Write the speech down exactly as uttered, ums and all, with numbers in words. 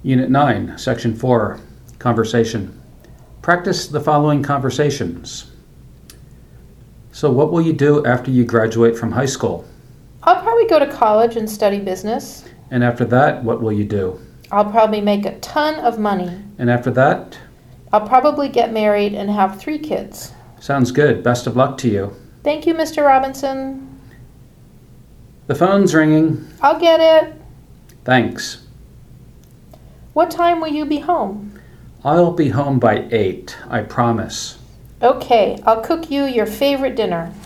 Unit nine, Section four, Conversation. Practice the following conversations. So what will you do after you graduate from high school? I'll probably go to college and study business. And after that, what will you do? I'll probably make a ton of money. And after that? I'll probably get married and have three kids. Sounds good. Best of luck to you. Thank you, Mister Robinson. The phone's ringing. I'll get it. Thanks. What time will you be home? I'll be home by eight, I promise. Okay, I'll cook you your favorite dinner.